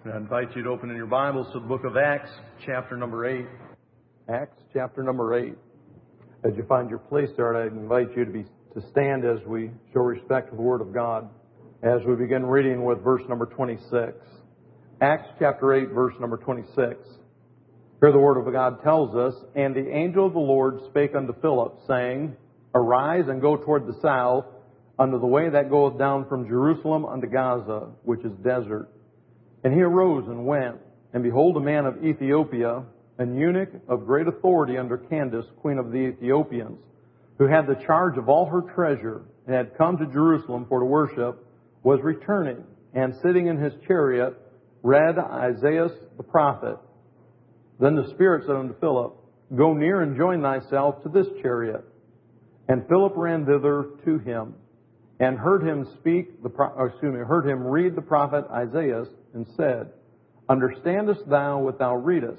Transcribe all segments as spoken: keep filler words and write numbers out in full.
I invite you to open in your Bibles to the book of Acts, chapter number eight. Acts chapter number eight. As you find your place there, I invite you to be to stand as we show respect to the Word of God as we begin reading with verse number twenty-six. Acts chapter eight, verse number twenty-six. Here the Word of God tells us, "And the angel of the Lord spake unto Philip, saying, Arise and go toward the south, unto the way that goeth down from Jerusalem unto Gaza, which is desert. And he arose and went, and behold, a man of Ethiopia, an eunuch of great authority under Candace, queen of the Ethiopians, who had the charge of all her treasure, and had come to Jerusalem for to worship, was returning, and sitting in his chariot, read Isaiah the prophet. Then the Spirit said unto Philip, Go near and join thyself to this chariot. And Philip ran thither to him, and heard him speak, the or excuse me, heard him read the prophet Isaiah, and said, Understandest thou what thou readest?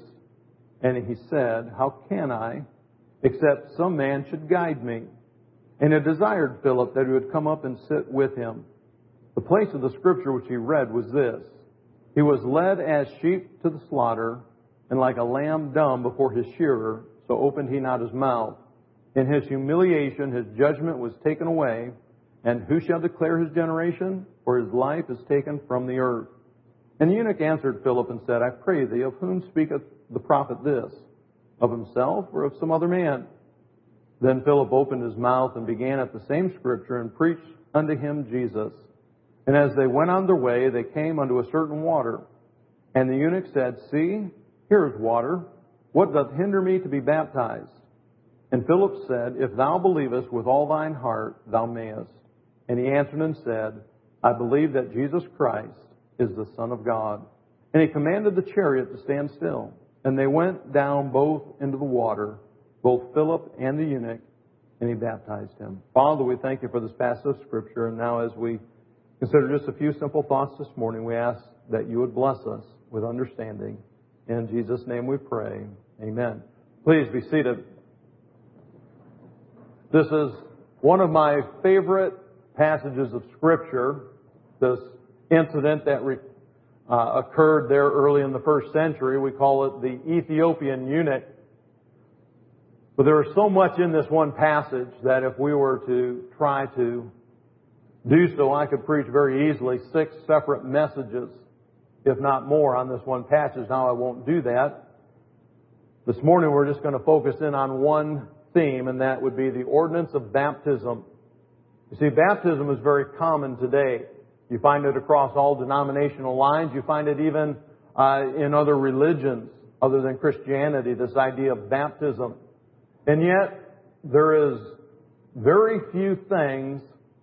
And he said, How can I, except some man should guide me? And it desired Philip that he would come up and sit with him. The place of the scripture which he read was this: He was led as sheep to the slaughter, and like a lamb dumb before his shearer, so opened he not his mouth. In his humiliation his judgment was taken away. And who shall declare his generation? For his life is taken from the earth. And the eunuch answered Philip and said, I pray thee, of whom speaketh the prophet this? Of himself or of some other man? Then Philip opened his mouth and began at the same scripture and preached unto him Jesus. And as they went on their way, they came unto a certain water. And the eunuch said, See, here is water. What doth hinder me to be baptized? And Philip said, If thou believest with all thine heart, thou mayest. And he answered and said, I believe that Jesus Christ is the Son of God. And he commanded the chariot to stand still. And they went down both into the water, both Philip and the eunuch, and he baptized him. Father, we thank you for this passage of Scripture. And now as we consider just a few simple thoughts this morning, we ask that you would bless us with understanding. In Jesus' name we pray. Amen. Please be seated. This is one of my favorite passages of Scripture, this incident that re, uh, occurred there early in the first century. We call it the Ethiopian eunuch. But there is so much in this one passage that if we were to try to do so, I could preach very easily six separate messages, if not more, on this one passage. Now I won't do that. This morning we're just going to focus in on one theme, and that would be the ordinance of baptism. You see, baptism is very common today. You find it across all denominational lines. You find it even uh, in other religions other than Christianity, this idea of baptism. And yet, there is very few things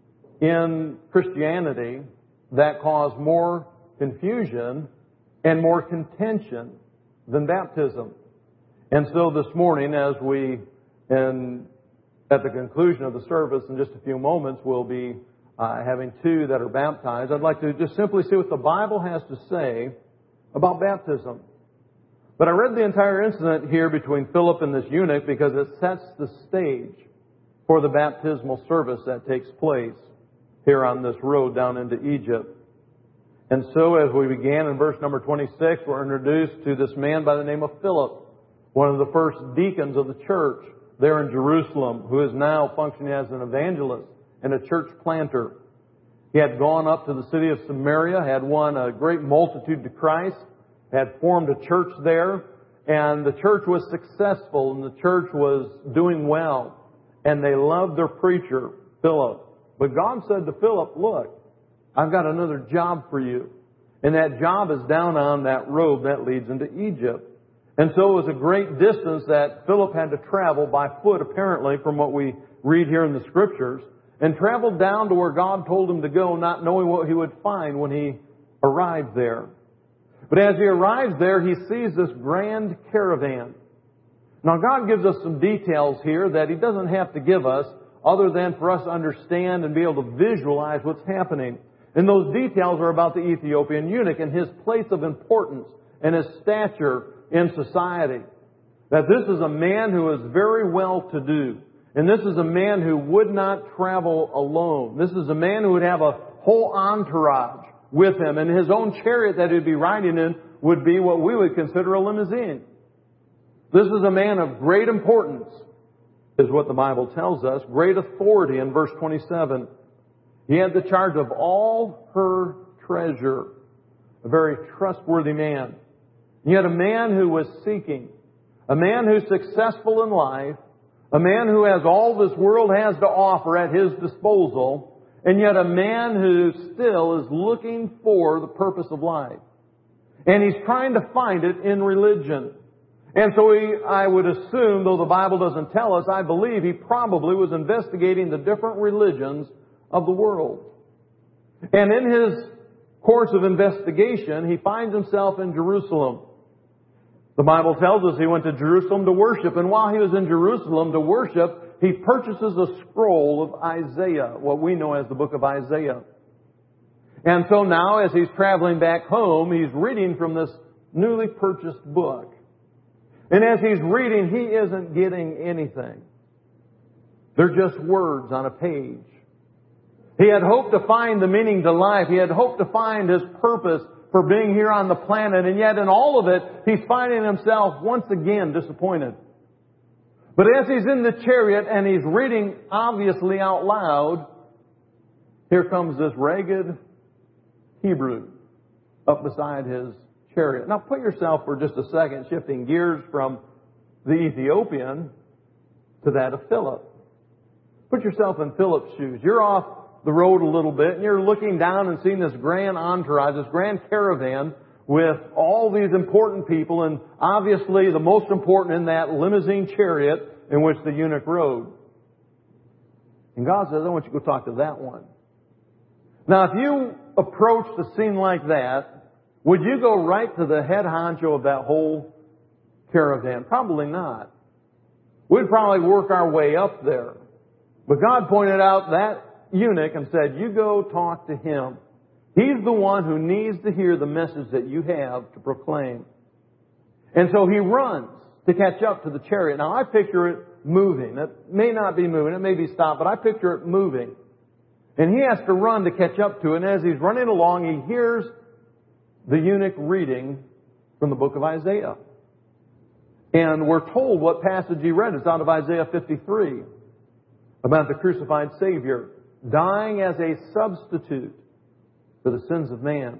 in Christianity that cause more confusion and more contention than baptism. And so this morning, as we, in at the conclusion of the service in just a few moments, we'll be uh, having two that are baptized. I'd like to just simply see what the Bible has to say about baptism. But I read the entire incident here between Philip and this eunuch because it sets the stage for the baptismal service that takes place here on this road down into Egypt. And so as we began in verse number twenty-six, we're introduced to this man by the name of Philip, one of the first deacons of the church there in Jerusalem, who is now functioning as an evangelist and a church planter. He had gone up to the city of Samaria, had won a great multitude to Christ, had formed a church there, and the church was successful, and the church was doing well, and they loved their preacher, Philip. But God said to Philip, Look, I've got another job for you, and that job is down on that road that leads into Egypt. And so it was a great distance that Philip had to travel by foot, apparently, from what we read here in the Scriptures, and traveled down to where God told him to go, not knowing what he would find when he arrived there. But as he arrives there, he sees this grand caravan. Now, God gives us some details here that he doesn't have to give us, other than for us to understand and be able to visualize what's happening. And those details are about the Ethiopian eunuch and his place of importance and his stature in society. That this is a man who is very well to do. And this is a man who would not travel alone. This is a man who would have a whole entourage with him. And his own chariot that he'd be riding in would be what we would consider a limousine. This is a man of great importance, is what the Bible tells us. Great authority in verse twenty-seven. He had the charge of all her treasure. A very trustworthy man. Yet a man who was seeking. A man who's successful in life. A man who has all this world has to offer at his disposal. And yet a man who still is looking for the purpose of life. And he's trying to find it in religion. And so he, I would assume, though the Bible doesn't tell us, I believe he probably was investigating the different religions of the world. And in his course of investigation, he finds himself in Jerusalem. The Bible tells us he went to Jerusalem to worship. And while he was in Jerusalem to worship, he purchases a scroll of Isaiah, what we know as the book of Isaiah. And so now, as he's traveling back home, he's reading from this newly purchased book. And as he's reading, he isn't getting anything. They're just words on a page. He had hoped to find the meaning to life. He had hoped to find his purpose for being here on the planet. And yet in all of it, he's finding himself once again disappointed. But as he's in the chariot and he's reading obviously out loud, here comes this ragged Hebrew up beside his chariot. Now put yourself for just a second, shifting gears from the Ethiopian to that of Philip. Put yourself in Philip's shoes. You're off the road a little bit and you're looking down and seeing this grand entourage, this grand caravan with all these important people, and obviously the most important in that limousine chariot in which the eunuch rode. And God says, I want you to go talk to that one. Now if you approached a scene like that, would you go right to the head honcho of that whole caravan? Probably not. We'd probably work our way up there. But God pointed out that eunuch and said, you go talk to him. He's the one who needs to hear the message that you have to proclaim. And so he runs to catch up to the chariot. Now I picture it moving. It may not be moving. It may be stopped, but I picture it moving. And he has to run to catch up to it. And as he's running along, he hears the eunuch reading from the book of Isaiah. And we're told what passage he read. It's out of Isaiah fifty-three. About the crucified Savior dying as a substitute for the sins of man.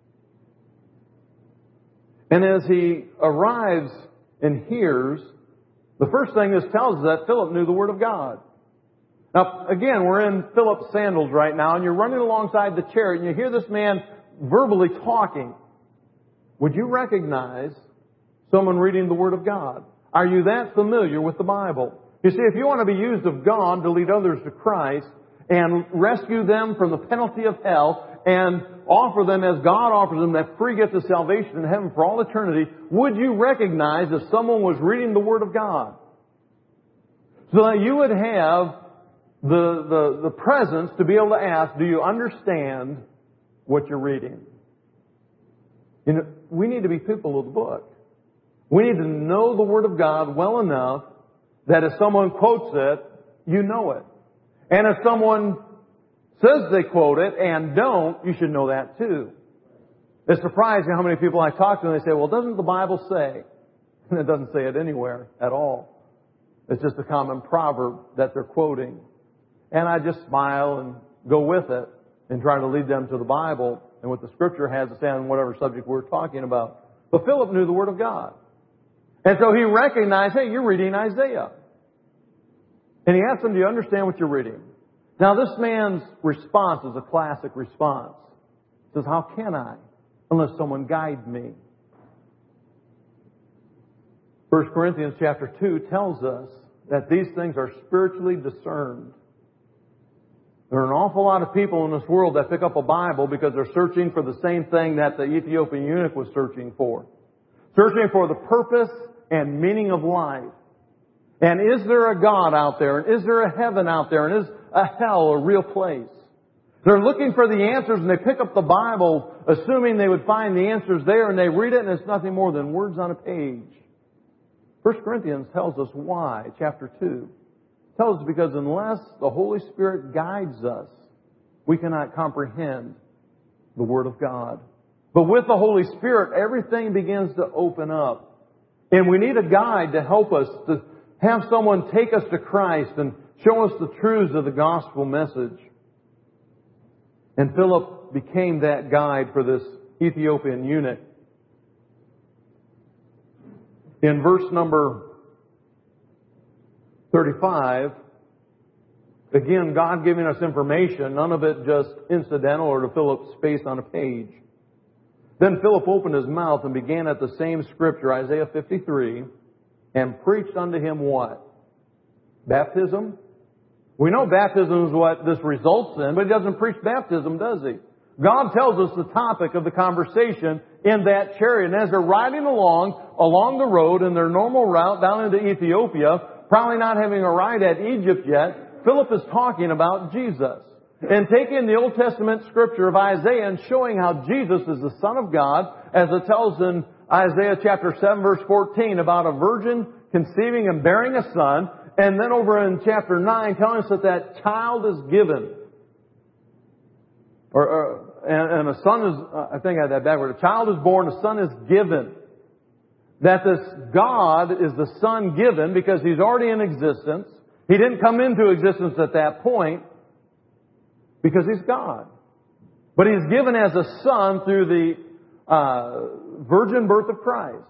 And as he arrives and hears, the first thing this tells us that Philip knew the Word of God. Now, again, we're in Philip's sandals right now, and you're running alongside the chariot, and you hear this man verbally talking. Would you recognize someone reading the Word of God? Are you that familiar with the Bible? You see, if you want to be used of God to lead others to Christ and rescue them from the penalty of hell and offer them as God offers them that free gift of salvation in heaven for all eternity, would you recognize if someone was reading the Word of God? So that you would have the, the, the presence to be able to ask, do you understand what you're reading? You know, we need to be people of the book. We need to know the Word of God well enough that if someone quotes it, you know it. And if someone says they quote it and don't, you should know that too. It's surprising how many people I talk to and they say, well, doesn't the Bible say? And it doesn't say it anywhere at all. It's just a common proverb that they're quoting. And I just smile and go with it and try to lead them to the Bible and what the Scripture has to say on whatever subject we're talking about. But Philip knew the Word of God. And so he recognized, hey, you're reading Isaiah. And he asked him, do you understand what you're reading? Now this man's response is a classic response. He says, how can I unless someone guide me? First Corinthians chapter two tells us that these things are spiritually discerned. There are an awful lot of people in this world that pick up a Bible because they're searching for the same thing that the Ethiopian eunuch was searching for. Searching for the purpose and meaning of life. And is there a God out there? And is there a heaven out there? And is a hell a real place? They're looking for the answers and they pick up the Bible assuming they would find the answers there, and they read it and it's nothing more than words on a page. First Corinthians tells us why, chapter two. It tells us because unless the Holy Spirit guides us, we cannot comprehend the Word of God. But with the Holy Spirit, everything begins to open up. And we need a guide to help us, to have someone take us to Christ and show us the truths of the gospel message. And Philip became that guide for this Ethiopian eunuch. In verse number thirty-five, again, God giving us information, none of it just incidental or to fill up space on a page. Then Philip opened his mouth and began at the same scripture, Isaiah fifty-three, and preached unto him what? Baptism? We know baptism is what this results in, but he doesn't preach baptism, does he? God tells us the topic of the conversation in that chariot. And as they're riding along, along the road in their normal route down into Ethiopia, probably not having arrived at Egypt yet, Philip is talking about Jesus. And taking the Old Testament scripture of Isaiah and showing how Jesus is the Son of God, as it tells in Isaiah chapter seven verse fourteen about a virgin conceiving and bearing a son. And then over in chapter nine telling us that that child is given. Or, or and, and a son is, uh, I think I had that backward. A child is born, a son is given. That this God is the Son given because He's already in existence. He didn't come into existence at that point because He's God. But He's given as a Son through the uh, virgin birth of Christ.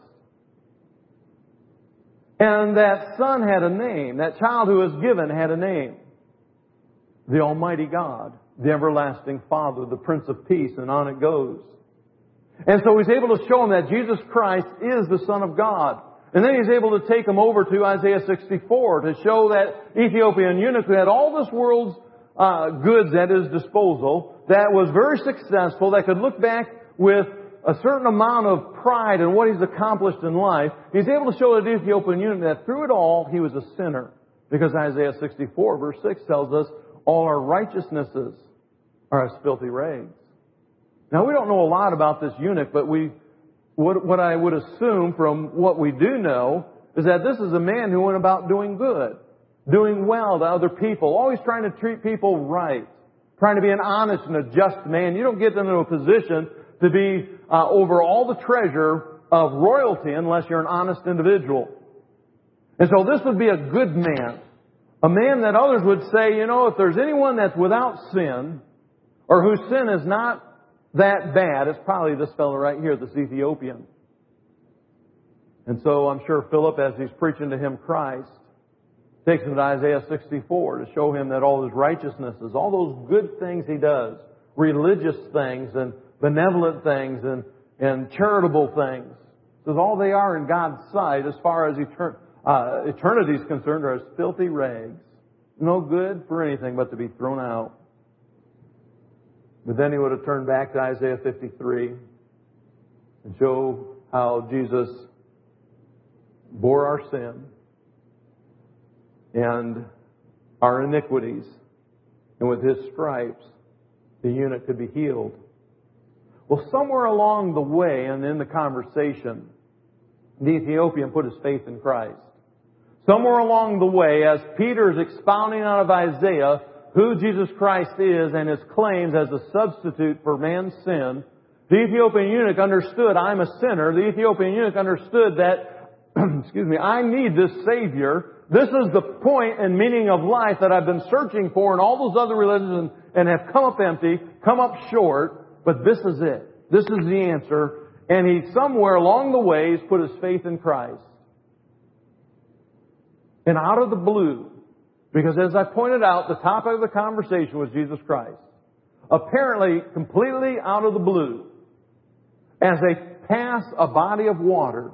And that Son had a name. That child who was given had a name. The Almighty God, the Everlasting Father, the Prince of Peace, and on it goes. And so He's able to show him that Jesus Christ is the Son of God. And then He's able to take him over to Isaiah sixty-four to show that Ethiopian eunuch who had all this world's uh, goods at his disposal, that was very successful, that could look back with a certain amount of pride in what he's accomplished in life. He's able to show that Ethiopian eunuch that through it all he was a sinner. Because Isaiah sixty-four verse six tells us, all our righteousnesses are as filthy rags. Now we don't know a lot about this eunuch, but we, what, what I would assume from what we do know is that this is a man who went about doing good, doing well to other people, always trying to treat people right, trying to be an honest and a just man. You don't get into a position to be uh, over all the treasure of royalty unless you're an honest individual. And so this would be a good man. A man that others would say, you know, if there's anyone that's without sin, or whose sin is not that bad, it's probably this fellow right here, this Ethiopian. And so I'm sure Philip, as he's preaching to him Christ, takes him to Isaiah sixty-four to show him that all his righteousnesses, all those good things he does, religious things and benevolent things and, and charitable things, says all they are in God's sight as far as etern- uh, eternity is concerned are as filthy rags. No good for anything but to be thrown out. But then he would have turned back to Isaiah fifty-three and show how Jesus bore our sin and our iniquities. And with His stripes, the eunuch could be healed. Well, somewhere along the way and in the conversation, the Ethiopian put his faith in Christ. Somewhere along the way, as Peter is expounding out of Isaiah who Jesus Christ is and His claims as a substitute for man's sin, the Ethiopian eunuch understood, I'm a sinner. The Ethiopian eunuch understood that, excuse me, I need this Savior. This is the point and meaning of life that I've been searching for in all those other religions and, and have come up empty, come up short, but this is it. This is the answer. And he somewhere along the way has put his faith in Christ. And out of the blue, because as I pointed out, the topic of the conversation was Jesus Christ. Apparently, completely out of the blue, as they pass a body of water,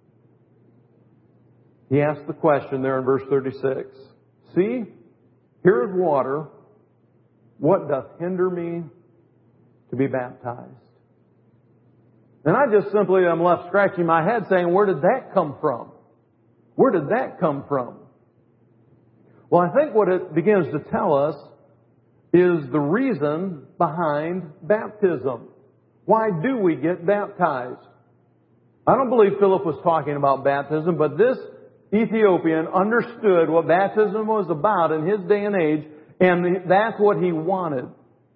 he asked the question there in verse thirty-six. See, here is water. What doth hinder me to be baptized? And I just simply am left scratching my head saying, where did that come from? Where did that come from? Well, I think what it begins to tell us is the reason behind baptism. Why do we get baptized? I don't believe Philip was talking about baptism, but this Ethiopian understood what baptism was about in his day and age, and that's what he wanted.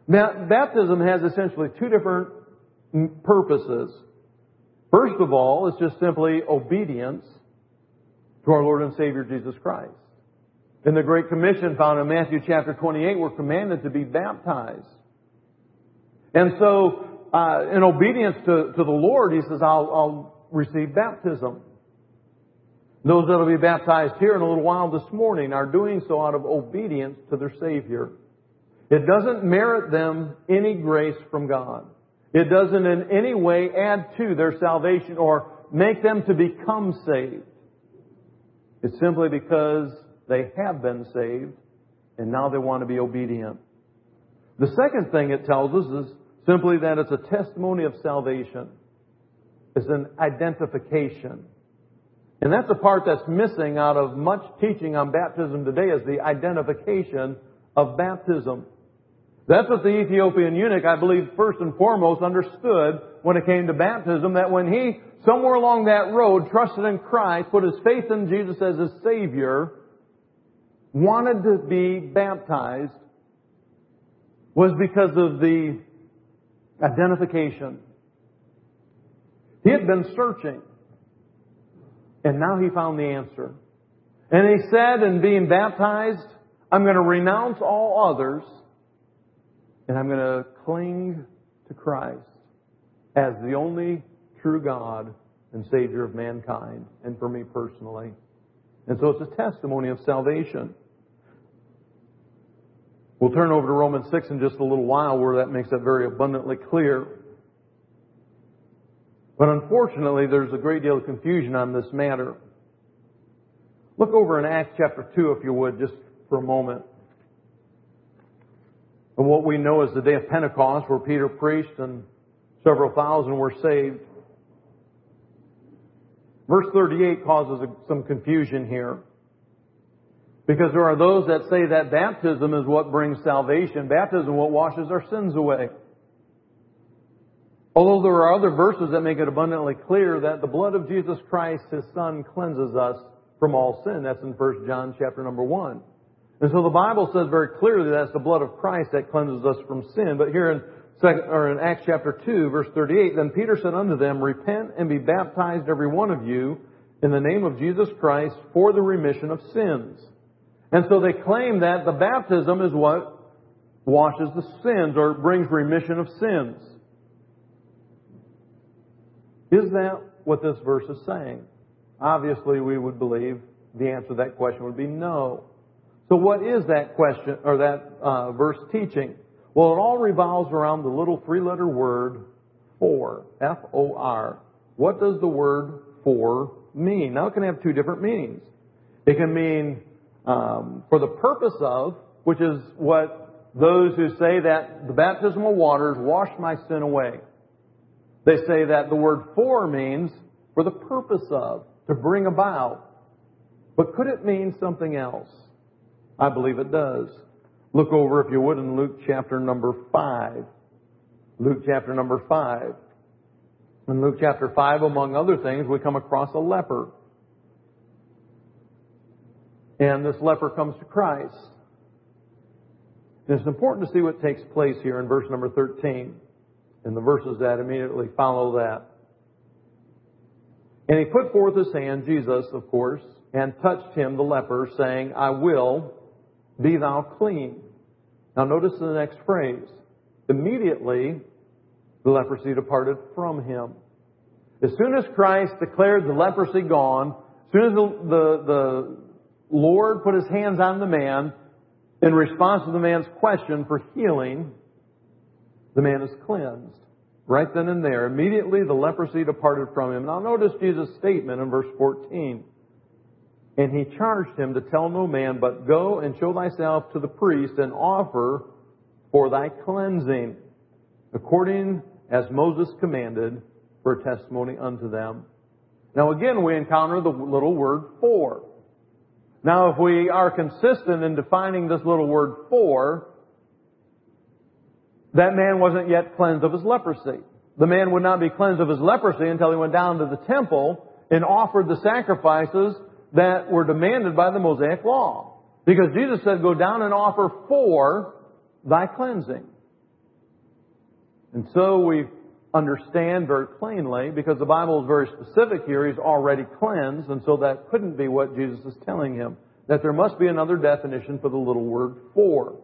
Now, baptism has essentially two different purposes. First of all, it's just simply obedience to our Lord and Savior Jesus Christ. In the Great Commission found in Matthew chapter twenty-eight, we're commanded to be baptized. And so, uh, in obedience to, to the Lord, He says, I'll, I'll receive baptism. Those that will be baptized here in a little while this morning are doing so out of obedience to their Savior. It doesn't merit them any grace from God. It doesn't in any way add to their salvation or make them to become saved. It's simply because they have been saved and now they want to be obedient. The second thing it tells us is simply that it's a testimony of salvation. It's an identification. And that's the part that's missing out of much teaching on baptism today, is the identification of baptism. That's what the Ethiopian eunuch, I believe, first and foremost understood when it came to baptism, that when he, somewhere along that road, trusted in Christ, put his faith in Jesus as his Savior, wanted to be baptized, was because of the identification. He had been searching, and now he found the answer. And he said, in being baptized, I'm going to renounce all others, and I'm going to cling to Christ as the only true God and Savior of mankind, and for me personally. And so it's a testimony of salvation. We'll turn over to Romans six in just a little while, where that makes that very abundantly clear. But unfortunately, there's a great deal of confusion on this matter. Look over in Acts chapter two, if you would, just for a moment. And what we know is the day of Pentecost, where Peter preached and several thousand were saved. Verse thirty-eight causes some confusion here, because there are those that say that baptism is what brings salvation. Baptism is what washes our sins away. Although there are other verses that make it abundantly clear that the blood of Jesus Christ, His Son, cleanses us from all sin. That's in First John chapter number one. And so the Bible says very clearly that's the blood of Christ that cleanses us from sin. But here in second, or in Acts chapter two, verse thirty-eight, then Peter said unto them, repent and be baptized every one of you in the name of Jesus Christ for the remission of sins. And so they claim that the baptism is what washes the sins, or brings remission of sins. Is that what this verse is saying? Obviously, we would believe the answer to that question would be no. So what is that question, or that uh, verse teaching? Well, it all revolves around the little three-letter word for, F O R. What does the word for mean? Now, it can have two different meanings. It can mean um, for the purpose of, which is what those who say that the baptismal waters wash my sin away. They say that the word for means for the purpose of, to bring about. But could it mean something else? I believe it does. Look over, if you would, in Luke chapter number five. Luke chapter number five. In Luke chapter five, among other things, we come across a leper. And this leper comes to Christ. And it's important to see what takes place here in verse number thirteen. And the verses that immediately follow that. And he put forth his hand, Jesus, of course, and touched him, the leper, saying, I will, be thou clean. Now notice the next phrase. Immediately, the leprosy departed from him. As soon as Christ declared the leprosy gone, as soon as the, the, the Lord put his hands on the man, in response to the man's question for healing, the man is cleansed. Right then and there. Immediately the leprosy departed from him. Now notice Jesus' statement in verse fourteen. And he charged him to tell no man, but go and show thyself to the priest and offer for thy cleansing, according as Moses commanded, for a testimony unto them. Now again we encounter the little word for. Now if we are consistent in defining this little word for, that man wasn't yet cleansed of his leprosy. The man would not be cleansed of his leprosy until he went down to the temple and offered the sacrifices that were demanded by the Mosaic law. Because Jesus said, go down and offer for thy cleansing. And so we understand very plainly, because the Bible is very specific here, he's already cleansed, and so that couldn't be what Jesus is telling him. That there must be another definition for the little word for.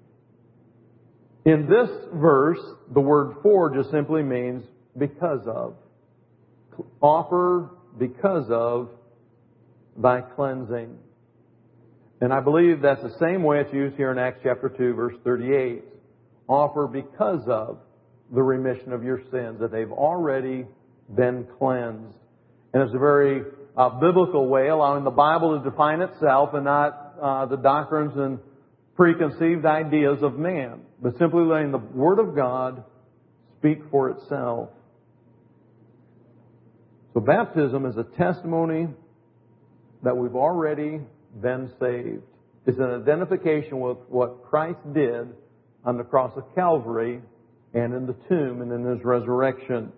In this verse, the word for just simply means because of. Offer because of thy cleansing. And I believe that's the same way it's used here in Acts chapter two, verse thirty-eight. Offer because of the remission of your sins, that they've already been cleansed. And it's a very uh, biblical way, allowing the Bible to define itself and not uh, the doctrines and preconceived ideas of man, but simply letting the Word of God speak for itself. So baptism is a testimony that we've already been saved. It's an identification with what Christ did on the cross of Calvary and in the tomb and in His resurrection.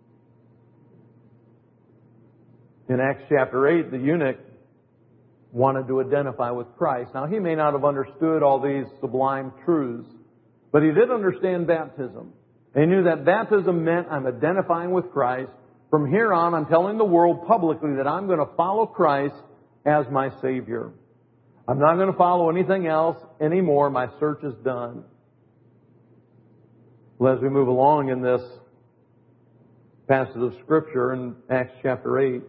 In Acts chapter eight, the eunuch wanted to identify with Christ. Now, he may not have understood all these sublime truths, but he did understand baptism. And he knew that baptism meant I'm identifying with Christ. From here on, I'm telling the world publicly that I'm going to follow Christ as my Savior. I'm not going to follow anything else anymore. My search is done. Well, as we move along in this passage of Scripture in Acts chapter eight,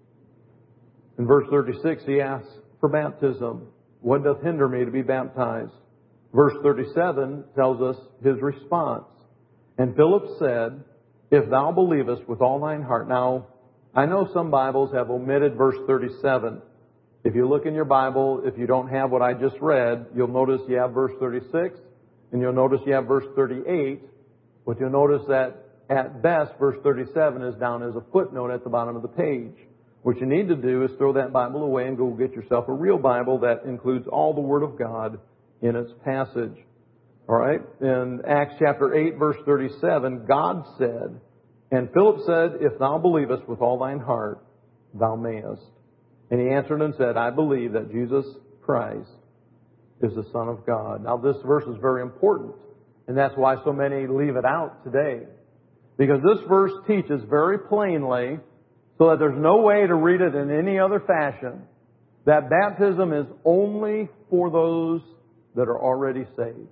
in verse thirty-six, he asks for baptism. What doth hinder me to be baptized? Verse thirty-seven tells us his response. And Philip said, if thou believest with all thine heart. Now, I know some Bibles have omitted verse thirty-seven. If you look in your Bible, if you don't have what I just read, you'll notice you have verse thirty-six, and you'll notice you have verse thirty-eight. But you'll notice that at best, verse thirty-seven is down as a footnote at the bottom of the page. What you need to do is throw that Bible away and go get yourself a real Bible that includes all the Word of God in its passage. All right? In Acts chapter eight, verse thirty-seven, God said, and Philip said, if thou believest with all thine heart, thou mayest. And he answered and said, I believe that Jesus Christ is the Son of God. Now, this verse is very important, and that's why so many leave it out today. Because this verse teaches very plainly, so that there's no way to read it in any other fashion, that baptism is only for those that are already saved.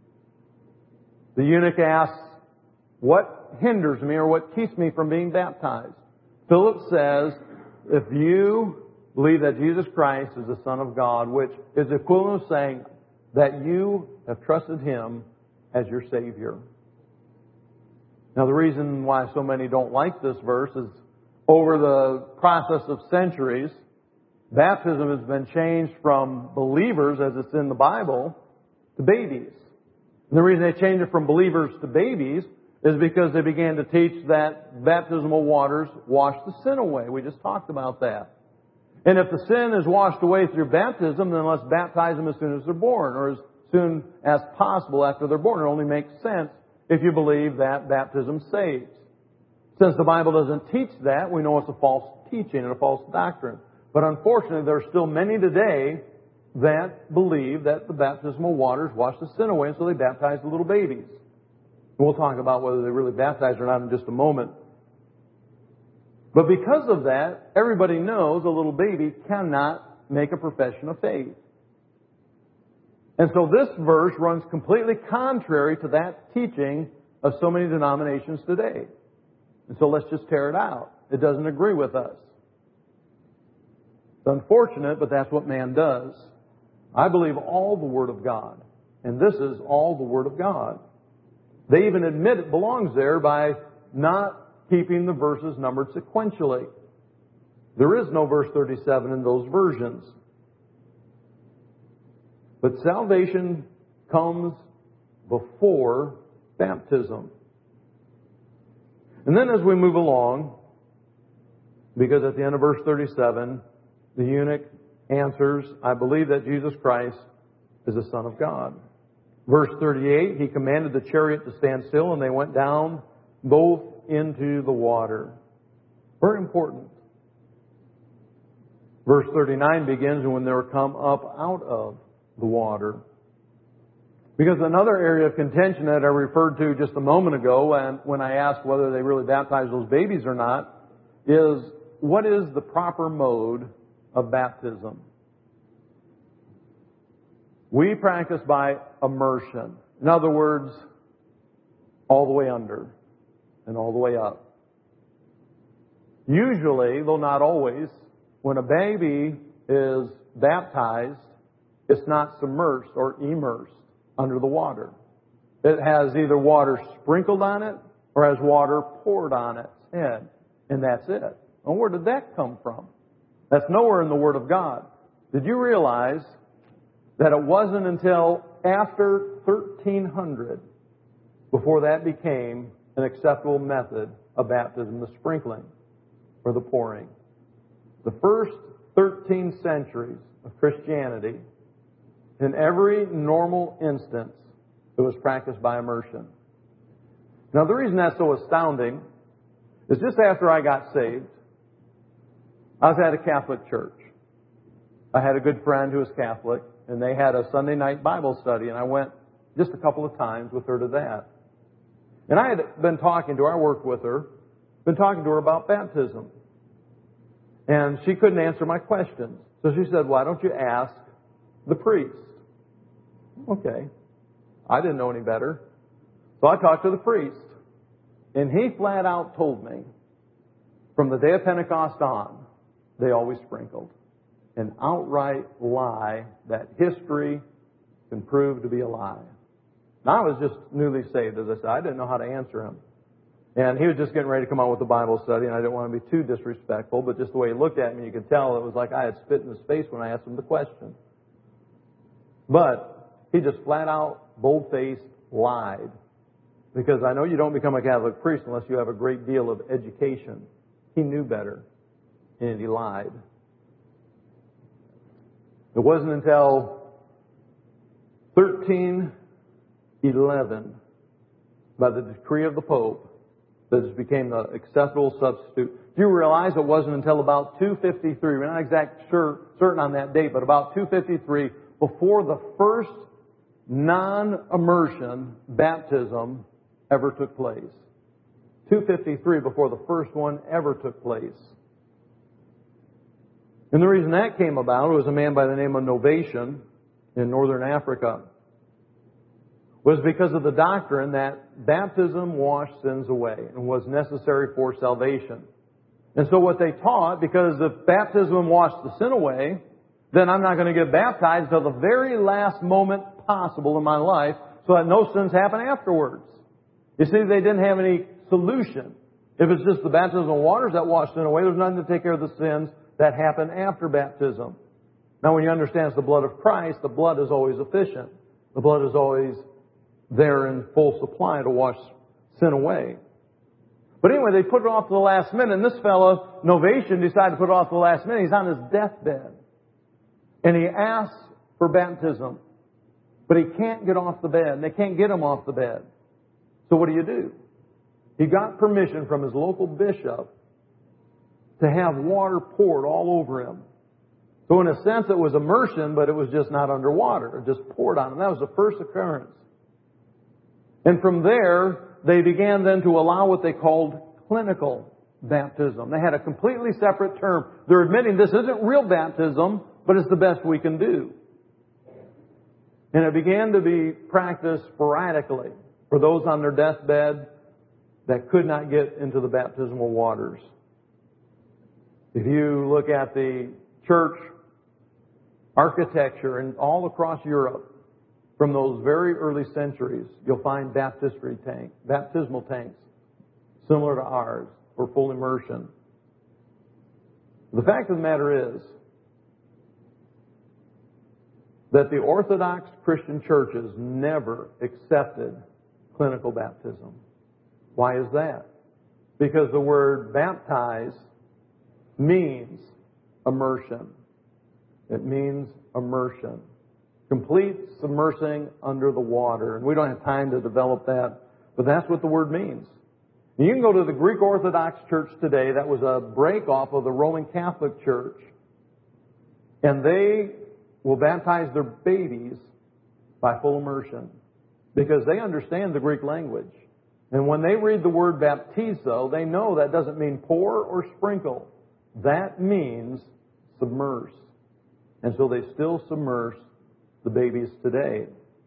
The eunuch asks, what hinders me or what keeps me from being baptized? Philip says, if you believe that Jesus Christ is the Son of God, which is equivalent of saying that you have trusted Him as your Savior. Now, the reason why so many don't like this verse is over the process of centuries, baptism has been changed from believers, as it's in the Bible, to babies. And the reason they changed it from believers to babies is because they began to teach that baptismal waters wash the sin away. We just talked about that. And if the sin is washed away through baptism, then let's baptize them as soon as they're born, or as soon as possible after they're born. It only makes sense if you believe that baptism saves. Since the Bible doesn't teach that, we know it's a false teaching and a false doctrine. But unfortunately, there are still many today that believe that the baptismal waters wash the sin away, and so they baptize the little babies. And we'll talk about whether they really baptize or not in just a moment. But because of that, everybody knows a little baby cannot make a profession of faith. And so this verse runs completely contrary to that teaching of so many denominations today. And so let's just tear it out. It doesn't agree with us. It's unfortunate, but that's what man does. I believe all the Word of God. And this is all the Word of God. They even admit it belongs there by not keeping the verses numbered sequentially. There is no verse thirty-seven in those versions. But salvation comes before baptism. And then as we move along, because at the end of verse thirty-seven, the eunuch answers, I believe that Jesus Christ is the Son of God. Verse thirty-eight, he commanded the chariot to stand still, and they went down both into the water. Very important. Verse thirty-nine begins when they were come up out of the water. Because another area of contention that I referred to just a moment ago, and when I asked whether they really baptize those babies or not, is what is the proper mode of baptism? We practice by immersion. In other words, all the way under and all the way up. Usually, though not always, when a baby is baptized, it's not submersed or immersed under the water. It has either water sprinkled on it or has water poured on its head. And that's it. And where did that come from? That's nowhere in the Word of God. Did you realize that it wasn't until after thirteen hundred before that became an acceptable method of baptism, the sprinkling or the pouring? The first thirteen centuries of Christianity, in every normal instance, it was practiced by immersion. Now, the reason that's so astounding is just after I got saved, I was at a Catholic church. I had a good friend who was Catholic, and they had a Sunday night Bible study, and I went just a couple of times with her to that. And I had been talking to her, I worked with her, been talking to her about baptism. And she couldn't answer my questions. So she said, why don't you ask the priest? Okay. I didn't know any better. So I talked to the priest. And he flat out told me, from the day of Pentecost on, they always sprinkled. An outright lie that history can prove to be a lie. Now, I was just newly saved, as I said. I didn't know how to answer him. And he was just getting ready to come out with a Bible study, and I didn't want to be too disrespectful, but just the way he looked at me, you could tell it was like I had spit in his face when I asked him the question. But he just flat out, bold-faced, lied. Because I know you don't become a Catholic priest unless you have a great deal of education. He knew better, and he lied. It wasn't until thirteen eleven, by the decree of the Pope, that it became the acceptable substitute. Do you realize it wasn't until about two fifty-three, we're not exactly sure, certain on that date, but about two fifty-three, before the first non-immersion baptism ever took place. two fifty-three before the first one ever took place. And the reason that came about was a man by the name of Novatian in northern Africa. Was because of the doctrine that baptism washed sins away and was necessary for salvation. And so what they taught, because if baptism washed the sin away, then I'm not going to get baptized until the very last moment possible in my life so that no sins happen afterwards. You see, they didn't have any solution. If it's just the baptism of waters that wash sin away, there's nothing to take care of the sins that happen after baptism. Now, when you understand it's the blood of Christ, the blood is always efficient. The blood is always there in full supply to wash sin away. But anyway, they put it off to the last minute, and this fellow, Novatian, decided to put it off to the last minute. He's on his deathbed. And he asks for baptism. But he can't get off the bed, and they can't get him off the bed. So what do you do? He got permission from his local bishop to have water poured all over him. So in a sense, it was immersion, but it was just not underwater. It just poured on him. That was the first occurrence. And from there, they began then to allow what they called clinical baptism. They had a completely separate term. They're admitting this isn't real baptism, but it's the best we can do. And it began to be practiced sporadically for those on their deathbed that could not get into the baptismal waters. If you look at the church architecture and all across Europe, from those very early centuries, you'll find baptistry tank, baptismal tanks, similar to ours, for full immersion. The fact of the matter is that the Orthodox Christian churches never accepted clinical baptism. Why is that? Because the word baptize means immersion. It means immersion. Complete submersing under the water. And we don't have time to develop that, but that's what the word means. And you can go to the Greek Orthodox Church today. That was a break-off of the Roman Catholic Church. And they will baptize their babies by full immersion. because they understand the Greek language. And when they read the word baptizo, they know that doesn't mean pour or sprinkle. That means submerse. And so they still submerse the babies today.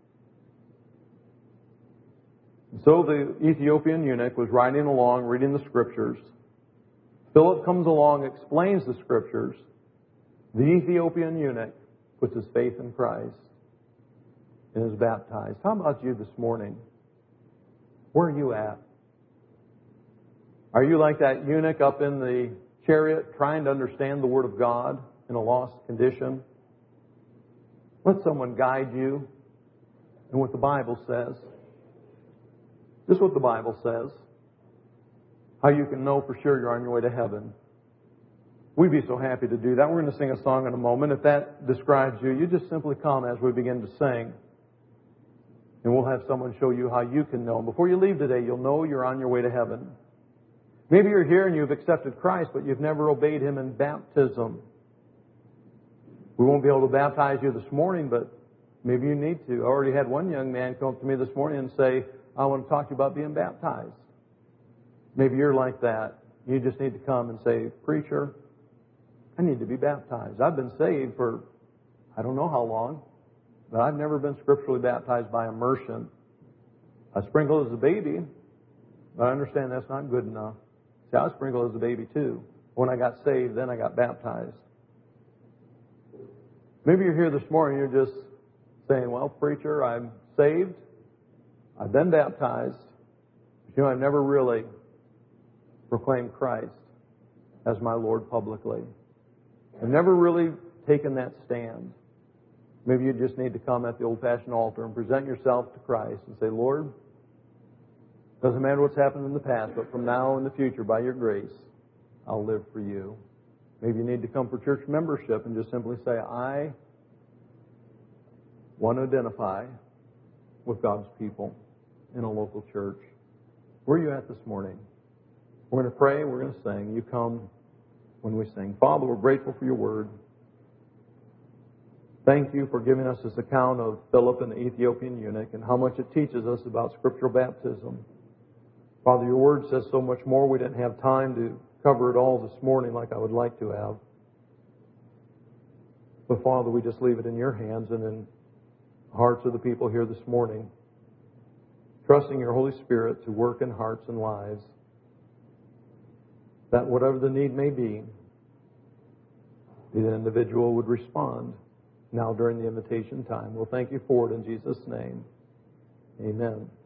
And so the Ethiopian eunuch was riding along, reading the Scriptures. Philip comes along, explains the Scriptures. The Ethiopian eunuch puts his faith in Christ and is baptized. How about you this morning? Where are you at? Are you like that eunuch up in the chariot trying to understand the Word of God in a lost condition? Let someone guide you in what the Bible says. This is what the Bible says. How you can know for sure you're on your way to heaven. We'd be so happy to do that. We're going to sing a song in a moment. If that describes you, you just simply come as we begin to sing. And we'll have someone show you how you can know. Before you leave today, you'll know you're on your way to heaven. Maybe you're here and you've accepted Christ, but you've never obeyed Him in baptism. We won't be able to baptize you this morning, but maybe you need to. I already had one young man come up to me this morning and say, I want to talk to you about being baptized. Maybe you're like that. You just need to come and say, Preacher, I need to be baptized. I've been saved for I don't know how long, but I've never been scripturally baptized by immersion. I sprinkled as a baby, but I understand that's not good enough. See, I was sprinkled as a baby too. When I got saved, then I got baptized. Maybe you're here this morning and you're just saying, well, preacher, I'm saved. I've been baptized. But, you know, I've never really proclaimed Christ as my Lord publicly. I've never really taken that stand. Maybe you just need to come at the old-fashioned altar and present yourself to Christ and say, Lord, doesn't matter what's happened in the past, but from now in the future, by your grace, I'll live for you. Maybe you need to come for church membership and just simply say, I want to identify with God's people in a local church. Where are you at this morning? We're going to pray, we're going to sing. You come when we sing. Father, we're grateful for your word. Thank you for giving us this account of Philip and the Ethiopian eunuch and how much it teaches us about scriptural baptism. Father, your word says so much more. We didn't have time to cover it all this morning like I would like to have. But Father, we just leave it in your hands and in the hearts of the people here this morning, trusting your Holy Spirit to work in hearts and lives, that whatever the need may be, the individual would respond now during the invitation time. We'll thank you for it in Jesus' name. Amen.